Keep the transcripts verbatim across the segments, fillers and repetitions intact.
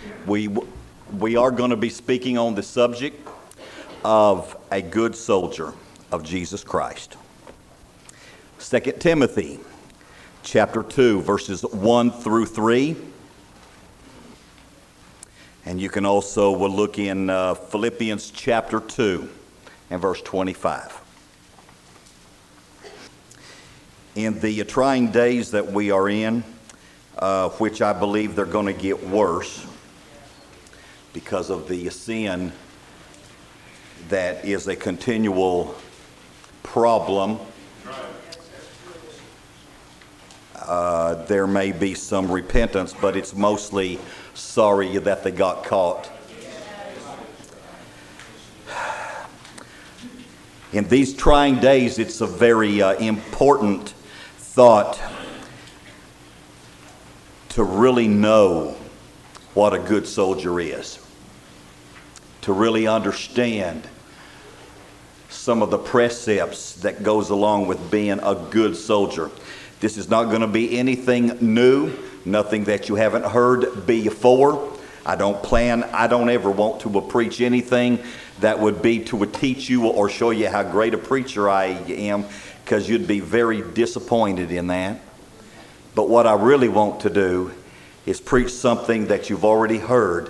We, we are going to be speaking on the subject of a good soldier of Jesus Christ. Second Timothy chapter two, verses one through three. And you can also we'll look in uh, Philippians chapter two and verse twenty-five. In the trying days that we are in, uh, which I believe they're going to get worse because of the sin that is a continual problem. Uh, there may be some repentance, but it's mostly sorry that they got caught. In these trying days, it's a very uh, important thought to really know what a good soldier is, to really understand some of the precepts that goes along with being a good soldier. This is not going to be anything new, nothing that you haven't heard before. I don't plan, I don't ever want to preach anything that would be to teach you or show you how great a preacher I am, because you'd be very disappointed in that. But what I really want to do is preach something that you've already heard,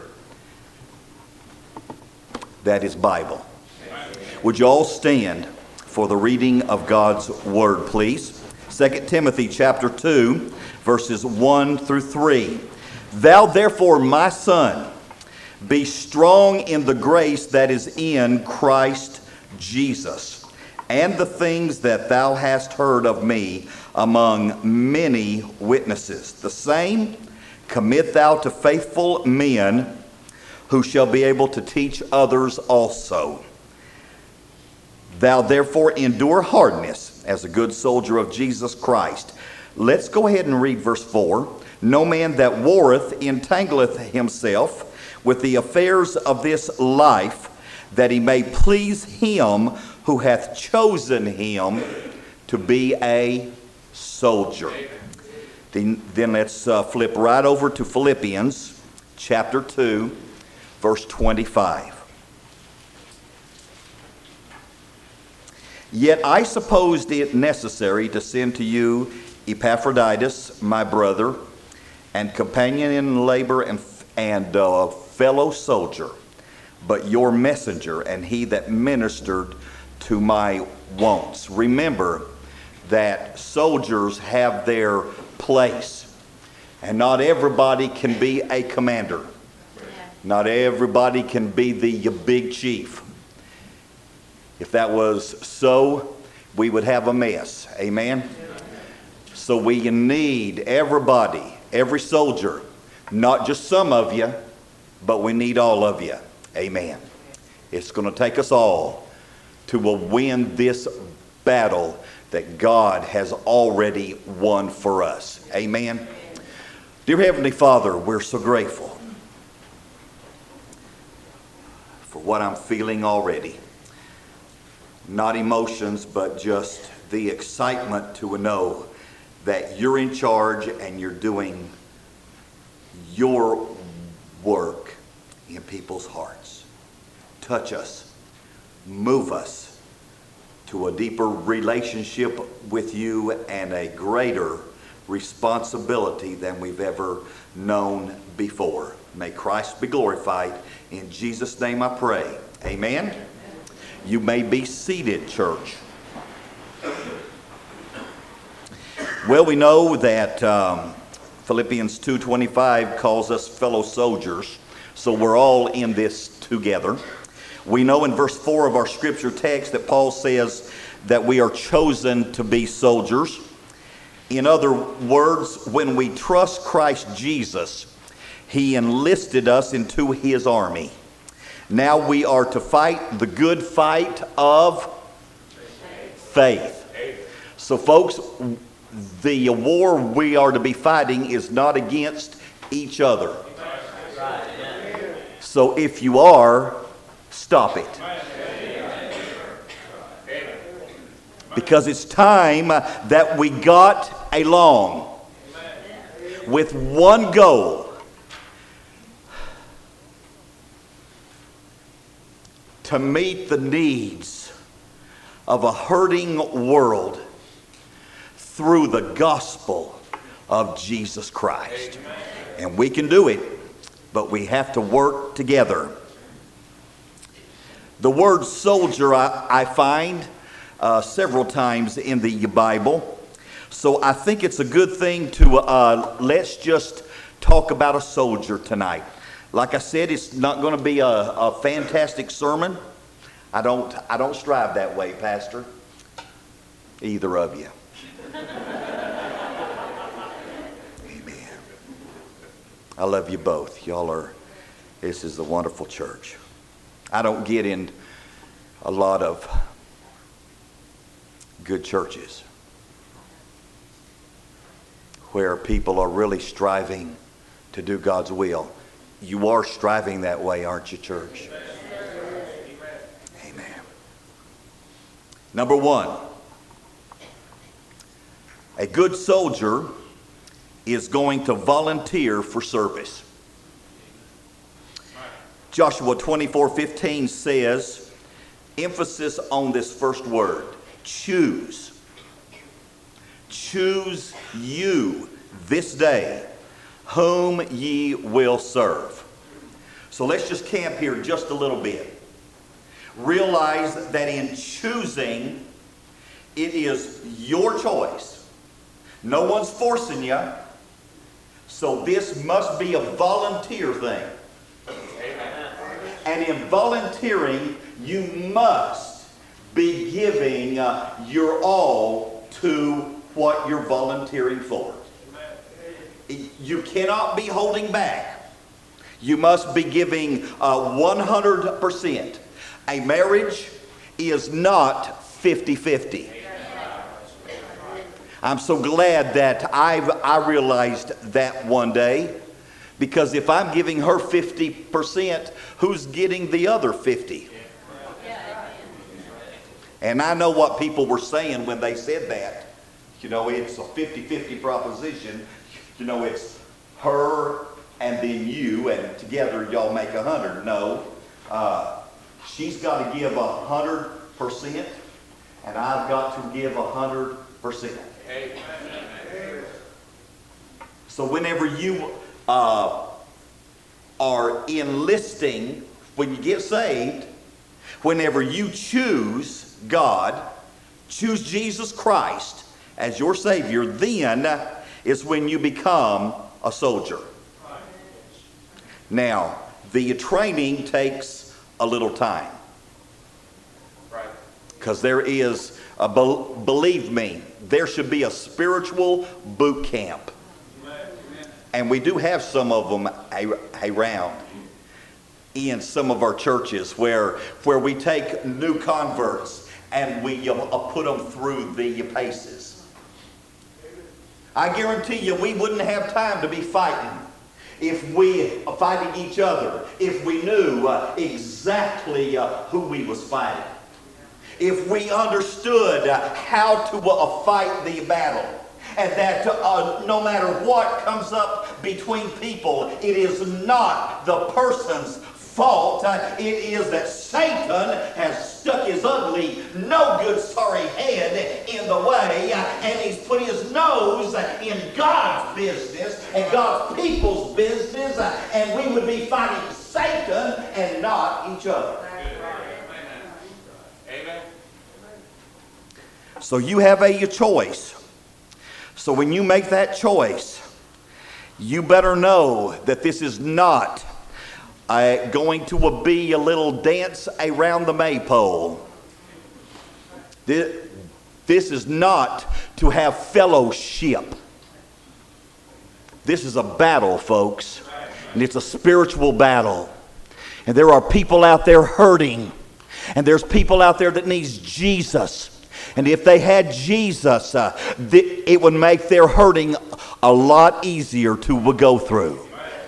that is Bible. Would you all stand for the reading of God's Word, please? Second Timothy chapter two, verses one through three. Thou therefore, my son, be strong in the grace that is in Christ Jesus, and the things that thou hast heard of me among many witnesses. The same commit thou to faithful men, who shall be able to teach others also. Thou therefore endure hardness as a good soldier of Jesus Christ. Let's go ahead and read verse four. No man that warreth entangleth himself with the affairs of this life, that he may please him who hath chosen him to be a soldier. Then, then let's uh, flip right over to Philippians chapter two, verse twenty-five. Yet I supposed it necessary to send to you Epaphroditus, my brother, and companion in labor and, and uh, fellow soldier, but your messenger, and he that ministered to my wants. Remember that soldiers have their place, and not everybody can be a commander. Not everybody can be the big chief. If that was so, we would have a mess. Amen? So we need everybody, every soldier, not just some of you, but we need all of you. Amen. It's going to take us all to win this battle that God has already won for us. Amen. Dear Heavenly Father, we're so grateful for what I'm feeling already. Not emotions, but just the excitement to know that you're in charge and you're doing your work in people's hearts. Touch us, move us to a deeper relationship with you and a greater responsibility than we've ever known before. May Christ be glorified. In Jesus' name I pray. Amen. You may be seated, church. Well, we know that um, Philippians two twenty-five calls us fellow soldiers, so we're all in this together. We know in verse four of our scripture text that Paul says that we are chosen to be soldiers. In other words, when we trust Christ Jesus, he enlisted us into his army. Now we are to fight the good fight of faith. So folks, the war we are to be fighting is not against each other. So if you are, stop it. Because it's time that we got along with one goal. to meet the needs of a hurting world through the gospel of Jesus Christ. And we can do it, but we have to work together. The word soldier I, I find uh, several times in the Bible. So I think it's a good thing to uh, let's just talk about a soldier tonight. Like I said, it's not going to be a, a fantastic sermon. I don't, I don't strive that way, Pastor. Either of you. Amen. I love you both. Y'all are, this is a wonderful church. I don't get in a lot of good churches where people are really striving to do God's will. You are striving that way, aren't you, church? Amen. Number one, a good soldier is going to volunteer for service. Joshua twenty-four fifteen says, emphasis on this first word, choose. Choose you this day whom ye will serve. So let's just camp here just a little bit. Realize that in choosing, it is your choice. No one's forcing you. So this must be a volunteer thing. And in volunteering, you must be giving uh, your all to what you're volunteering for. You cannot be holding back. You must be giving uh, one hundred percent. A marriage is not fifty-fifty. I'm so glad that I've, I realized that one day. Because if I'm giving her fifty percent, who's getting the other fifty? And I know what people were saying when they said that. You know, it's a fifty-fifty proposition. You know, it's her and then you, and together y'all make a hundred. No, uh, she's got to give a hundred percent, and I've got to give a hundred percent. So whenever you Uh, are enlisting, when you get saved, whenever you choose God, choose Jesus Christ as your Savior, then is when you become a soldier. Now, the training takes a little time. Because there is, a, believe me, there should be a spiritual boot camp. And we do have some of them around in some of our churches where, where we take new converts and we uh, put them through the paces. I guarantee you we wouldn't have time to be fighting if we uh, fighting each other, if we knew uh, exactly uh, who we was fighting. If we understood uh, how to uh, fight the battle. And that uh, no matter what comes up between people, it is not the person's fault. Uh, it is that Satan has stuck his ugly, no good, sorry head in the way, uh, and he's put his nose uh, in God's business and God's people's business, uh, and we would be fighting Satan and not each other. Amen. So you have a choice. So when you make that choice, you better know that this is not uh, going to be a little dance around the maypole. This, this is not to have fellowship. This is a battle, folks. And it's a spiritual battle. And there are people out there hurting. And there's people out there that needs Jesus. And if they had Jesus, uh, th- it would make their hurting a lot easier to go through.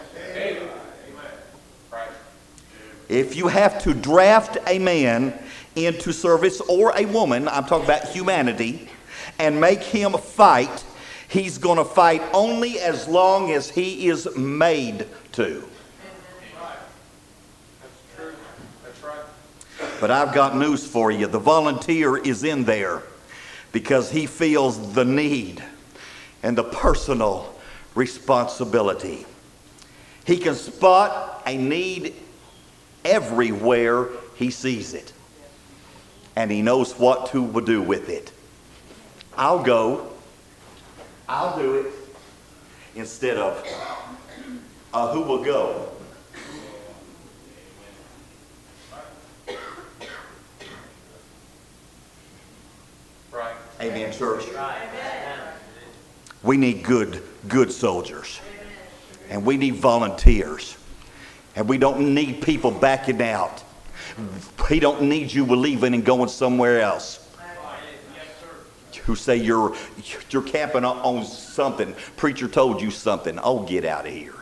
If you have to draft a man into service, or a woman, I'm talking about humanity, and make him fight, he's going to fight only as long as he is made to. But I've got news for you. The volunteer is in there because he feels the need and the personal responsibility. He can spot a need everywhere he sees it, and he knows what to do with it. I'll go. I'll do it instead of uh, who will go. Right. Amen, church. We need good, good soldiers. And we need volunteers. And we don't need people backing out. We don't need you leaving and going somewhere else. Who say you're you're camping on something. Preacher told you something. Oh, get out of here.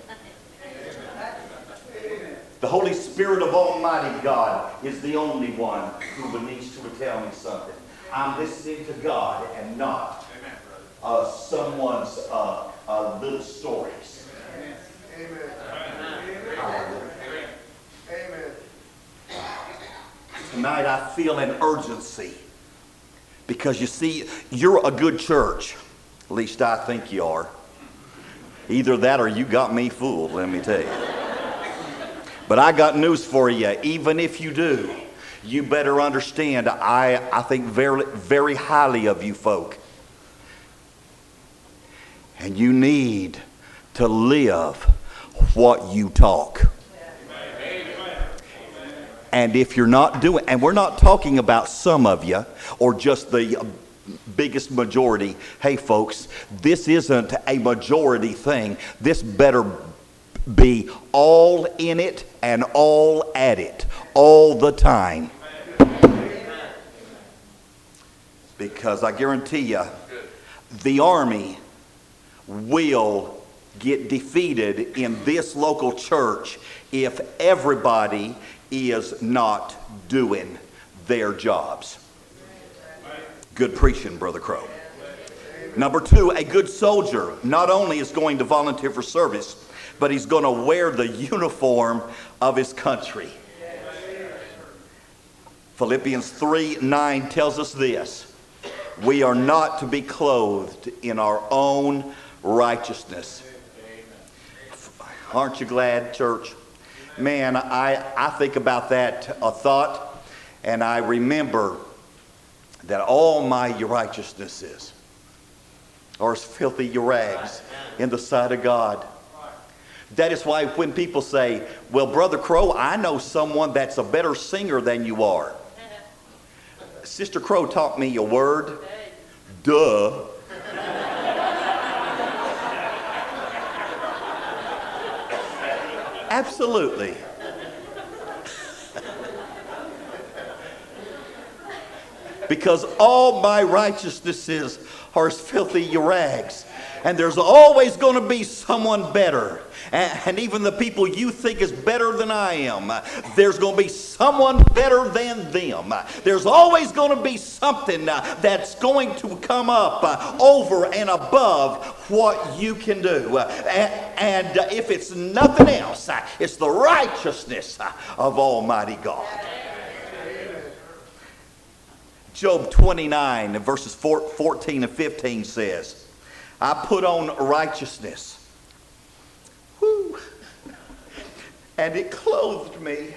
The Holy Spirit of Almighty God is the only one who needs to tell me something. I'm listening to God and not uh, someone's uh, uh, little stories. Amen. Hallelujah. Amen. Tonight I feel an urgency because you see, you're a good church. At least I think you are. Either that or you got me fooled, let me tell you. But I got news for you. Even if you do, you better understand, I, I think very, very highly of you folk. And you need to live what you talk. And if you're not doing, and we're not talking about some of you or just the biggest majority. Hey folks, this isn't a majority thing. This better be all in it and all at it all the time. Because I guarantee you, the army will get defeated in this local church if everybody is not doing their jobs. Good preaching, Brother Crow. Number two, a good soldier not only is going to volunteer for service, but he's going to wear the uniform of his country. Philippians three nine tells us this: we are not to be clothed in our own righteousness. Aren't you glad, church? Man, I, I think about that a thought, and I remember that all my righteousnesses are as filthy rags in the sight of God. That is why when people say, well, Brother Crow, I know someone that's a better singer than you are. Sister Crow taught me a word. Duh. Absolutely. Because all my righteousnesses are as filthy rags. And there's always going to be someone better. And, and even the people you think is better than I am, there's going to be someone better than them. There's always going to be something uh, that's going to come up uh, over and above what you can do. Uh, and and uh, if it's nothing else, uh, it's the righteousness uh, of Almighty God. Job twenty-nine, verses fourteen and fifteen says, I put on righteousness, whew, and it clothed me.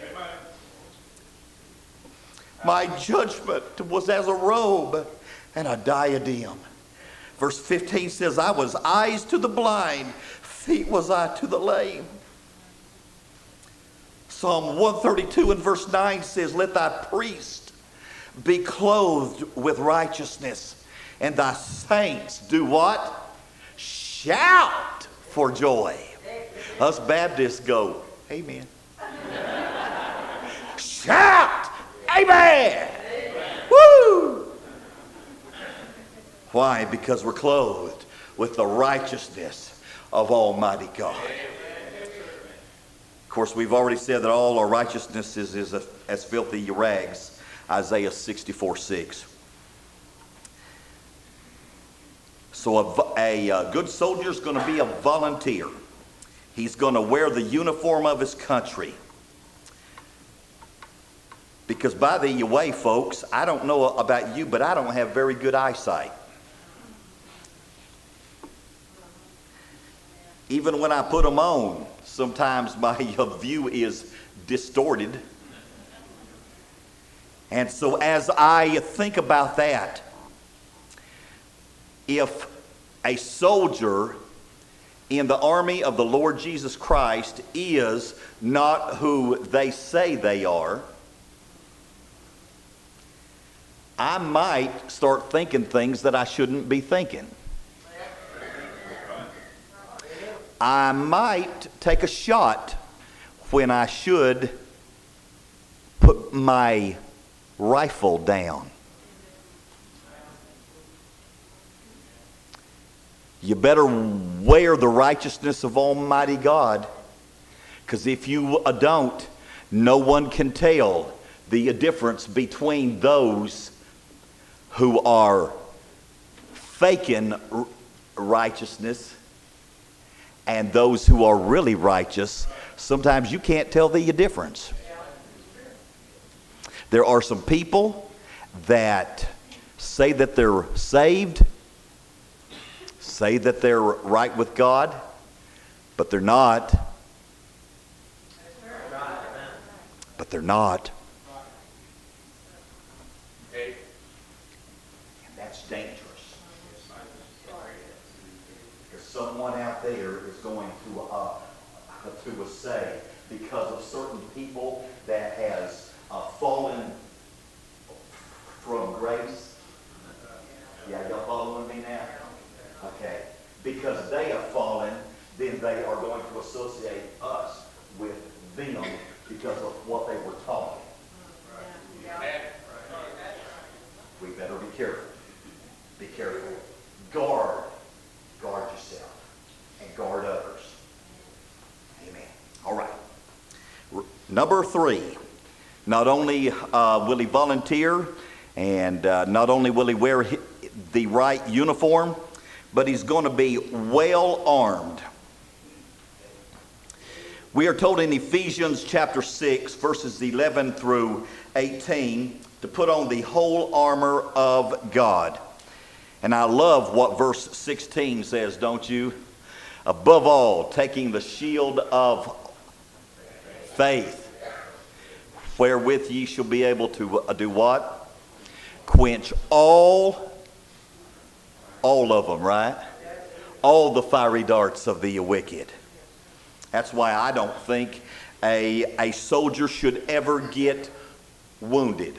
My judgment was as a robe and a diadem. Verse fifteen says, I was eyes to the blind, feet was I to the lame. Psalm one thirty-two and verse nine says, let thy priest be clothed with righteousness, and thy saints do what? Shout for joy. Us Baptists go, amen. Shout, amen. Amen. Woo! Why? Because we're clothed with the righteousness of Almighty God. Of course, we've already said that all our righteousness is, is a, as filthy rags. Isaiah sixty-four six. So a, a, a good soldier is going to be a volunteer. He's going to wear the uniform of his country. Because by the way, folks, I don't know about you, but I don't have very good eyesight. Even when I put them on, sometimes my view is distorted. And so as I think about that, if a soldier in the army of the Lord Jesus Christ is not who they say they are, I might start thinking things that I shouldn't be thinking. I might take a shot when I should put my rifle down. You better wear the righteousness of Almighty God, because if you don't, no one can tell the difference between those who are faking righteousness and those who are really righteous. Sometimes you can't tell the difference. There are some people that say that they're saved, say that they're right with God, but they're not. But they're not. And that's dangerous. Because someone out there is going to, uh, to say, because of certain people that has uh, fallen from grace. Yeah, y'all following me now? Okay. Because they have fallen, then they are going to associate us with them because of what they were taught. We better be careful. Be careful. Guard. Guard yourself. And guard others. Amen. All right. R- Number three. Not only uh, will he volunteer, and uh, not only will he wear hi- the right uniform, but he's going to be well armed. We are told in Ephesians chapter six, verses eleven through eighteen, to put on the whole armor of God. And I love what verse sixteen says, don't you? Above all, taking the shield of faith, wherewith ye shall be able to uh, do what? Quench all, all of them, right? All the fiery darts of the wicked. That's why I don't think a, a soldier should ever get wounded.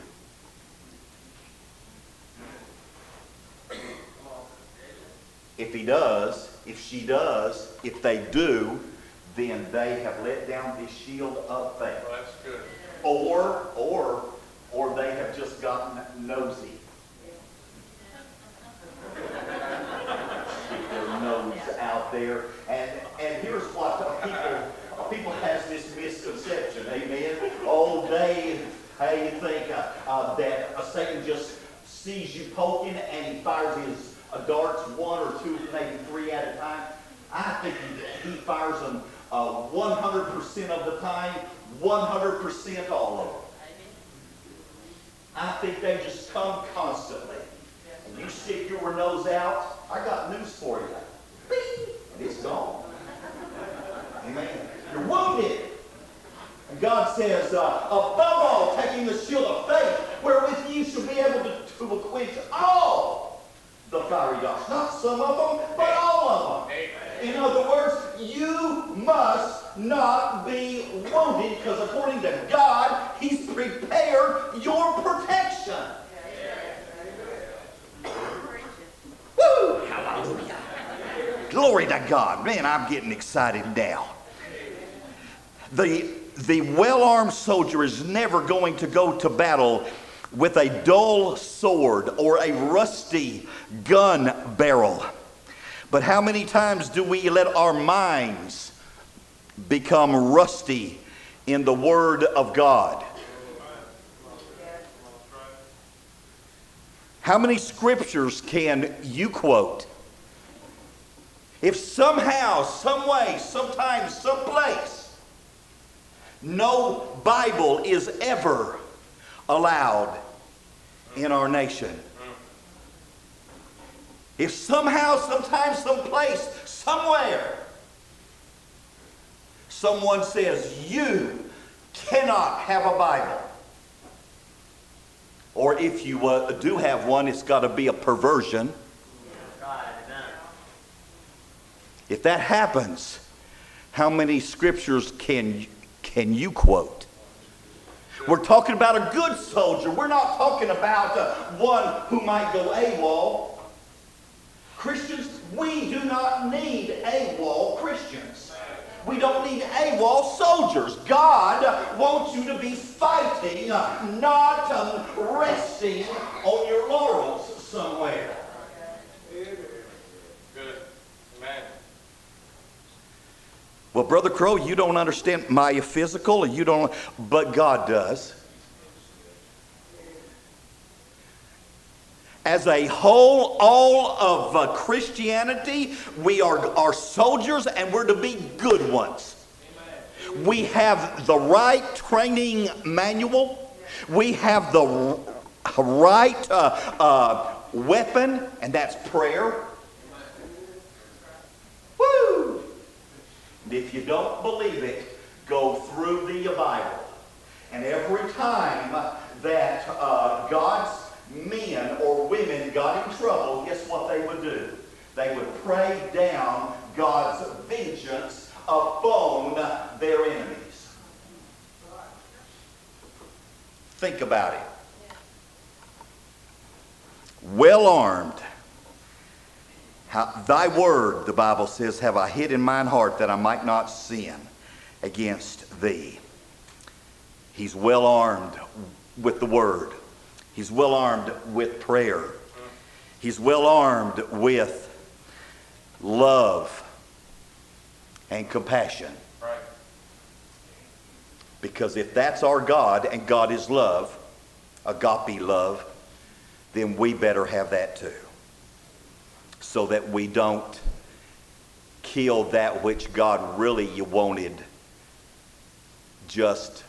If he does, if she does, if they do, then they have let down the shield of faith. Well, that's good. Or, or, or they have just gotten nosy. Stick their nose out there. And, and here's what uh, people, uh, people has this misconception, amen? Oh, they, hey, you think uh, uh, that uh, Satan just sees you poking and he fires his uh, darts one or two, maybe three at a time? I think he, he fires them uh, one hundred percent of the time, one hundred percent all of them. I think they just come constantly. And you stick your nose out, I got news for you. Bing! And it's gone. Amen. You're wounded. And God says, uh, above all, taking the shield of faith, wherewith you shall be able to, to quench all the fiery darts. Not some of them, but all of them. Amen. In other words, you must not be wounded, because according to God, He's prepared your protection. Woo! Hallelujah. Glory to God. Man, I'm getting excited now. The, the well-armed soldier is never going to go to battle with a dull sword or a rusty gun barrel. But how many times do we let our minds become rusty in the Word of God? How many scriptures can you quote? If somehow, some way, sometime, someplace, no Bible is ever allowed in our nation. If somehow, sometime, someplace, somewhere, someone says you cannot have a Bible, or if you uh, do have one, it's got to be a perversion. If that happens, how many scriptures can, can you quote? We're talking about a good soldier. We're not talking about uh, one who might go AWOL. Christians, we do not need AWOL Christians. We don't need AWOL soldiers. God wants you to be fighting, not um, resting on your laurels somewhere. Good. Amen. Well, Brother Crow, you don't understand my physical, and you don't, but God does. As a whole, all of uh, Christianity, we are, are soldiers, and we're to be good ones. Amen. We have the right training manual. We have the right uh, uh, weapon, and that's prayer. Woo! And if you don't believe it, go through the Bible. And every time that uh, God's men or women got in trouble, guess what they would do? They would pray down God's vengeance upon their enemies. Think about it. Well armed. How, thy word, the Bible says, have I hid in mine heart that I might not sin against thee. He's well armed with the word. He's well armed with prayer. He's well armed with love and compassion. Right. Because if that's our God, and God is love, agape love, then we better have that too. So that we don't kill that which God really wanted just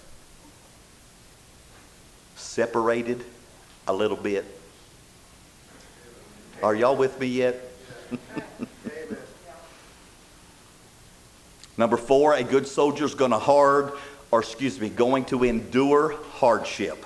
separated a little bit. Are y'all with me yet? Number four, a good soldier is going to hard, or excuse me, going to endure hardship.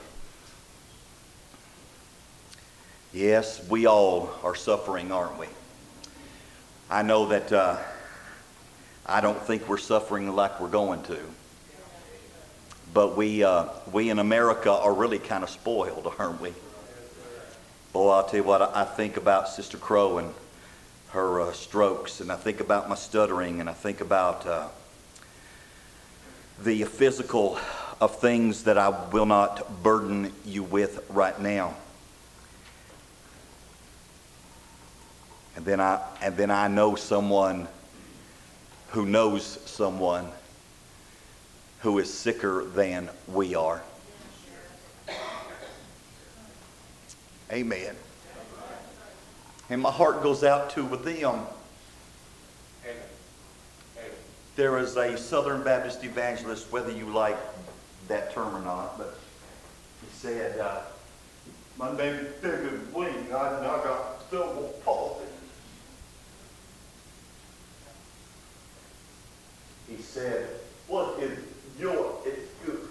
Yes, we all are suffering, aren't we? I know that uh, I don't think we're suffering like we're going to. But we, uh, we in America are really kind of spoiled, aren't we? Boy, I'll tell you what, I think about Sister Crow and her uh, strokes, and I think about my stuttering, and I think about uh, the physical of things that I will not burden you with right now. And then I, and then I know someone who knows someone who is sicker than we are. Amen. And my heart goes out to them. Amen. Amen. There is a Southern Baptist evangelist, whether you like that term or not, but he said, uh, my name is David Wing. I, I got cerebral palsy. He said, what is your excuse?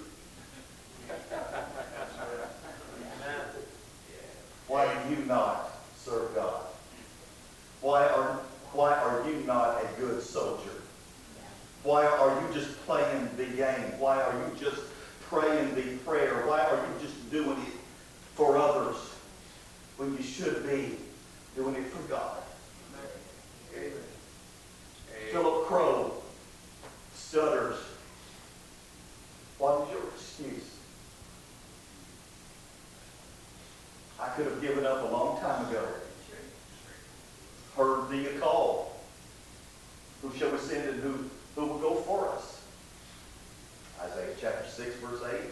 Why do you not serve God? Why are, why are you not a good soldier? Why are you just playing the game? Why are you just praying the prayer? Why are you just doing it for others when you should be doing it for God? Amen. Philip Crow stutters. What is your excuse? I could have given up a long time ago. Heard thee a call. Who shall we send and who, who will go for us? Isaiah chapter six, verse eight.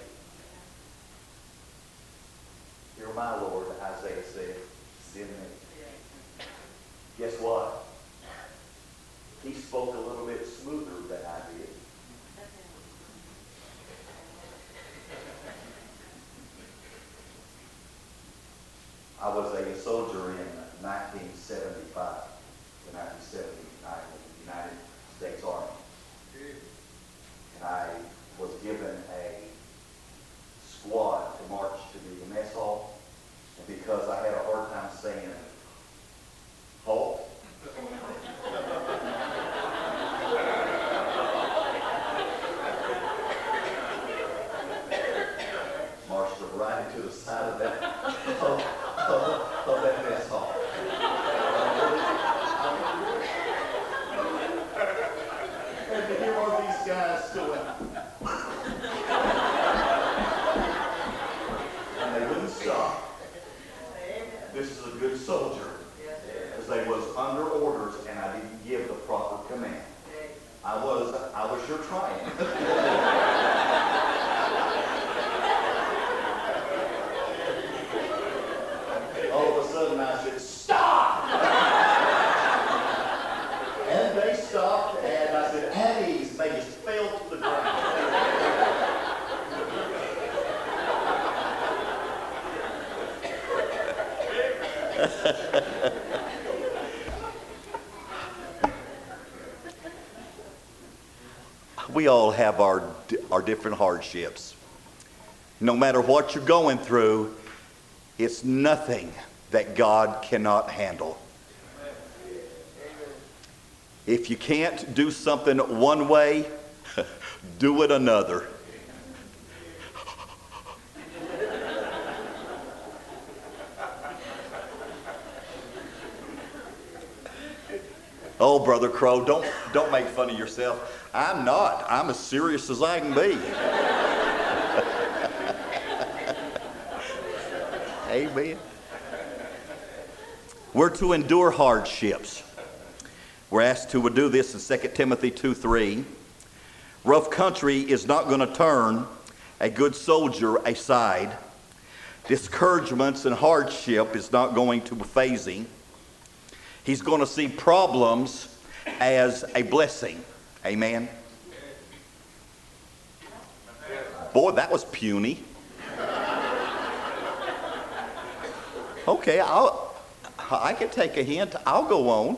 Hear my Lord, Isaiah said, send me. Guess what? He spoke a little bit smoother than I did. I was a soldier in nineteen seventy-five, the nineteen seventy-nine United States Army. And I was given a squad to march to the mess hall. And because I had a hard time saying halt, marched right into the side of that of, of, of that mess hall. And to hear all these guys doing, and they wouldn't stop. This is a good soldier, because they was under orders, and I didn't give the proper command. I was, I was sure trying. All of a sudden I said, stop! And they stopped, and I said, at ease. They just fell to the ground. We all have our, our different hardships. No matter what you're going through, it's nothing that God cannot handle. If you can't do something one way, do it another. Oh, Brother Crow, don't, don't make fun of yourself. I'm not. I'm as serious as I can be. Amen. We're to endure hardships. We're asked to do this in Second Timothy two three. Rough country is not going to turn a good soldier aside. Discouragements and hardship is not going to be phasing. He's going to see problems as a blessing. Amen. Boy, that was puny. Okay, I'll, I can take a hint. I'll go on.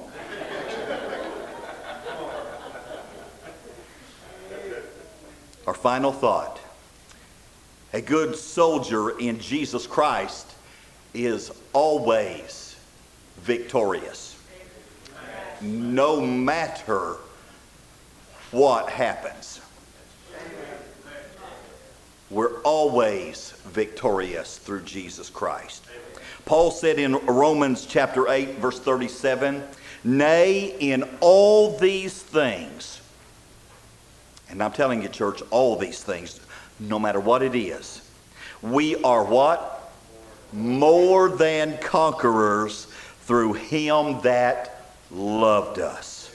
Our final thought. A good soldier in Jesus Christ is always victorious. No matter what happens. We're always victorious through Jesus Christ. Paul said in Romans chapter eight, verse thirty-seven, nay, in all these things, and I'm telling you, church, all these things, no matter what it is, we are what? More than conquerors through him that loved us.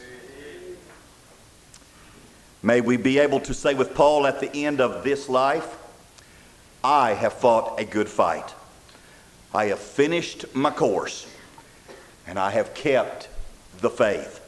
May we be able to say with Paul at the end of this life, I have fought a good fight. I have finished my course, and I have kept the faith.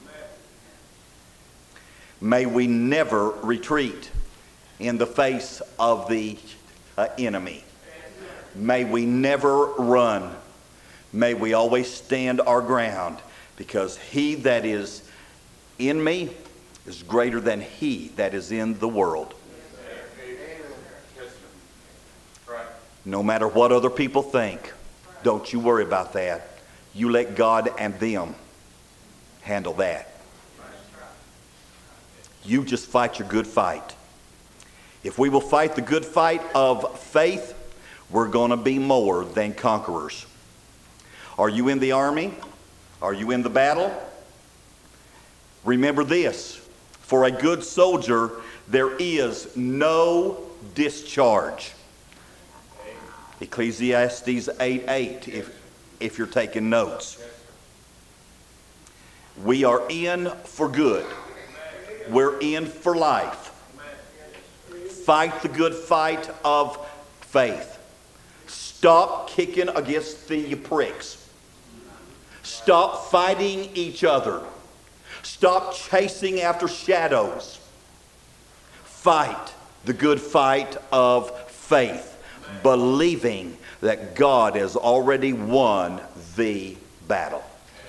May we never retreat in the face of the uh, enemy. May we never run. May we always stand our ground, because he that is in me is greater than he that is in the world. No matter what other people think, don't you worry about that. You let God and them handle that. You just fight your good fight. If we will fight the good fight of faith, we're going to be more than conquerors. Are you in the army? Are you in the battle? Remember this. For a good soldier, there is no discharge. Ecclesiastes eight eight, if, if you're taking notes. We are in for good. We're in for life. Fight the good fight of faith. Stop kicking against the pricks. Stop fighting each other. Stop chasing after shadows. Fight the good fight of faith. believing that God has already won the battle.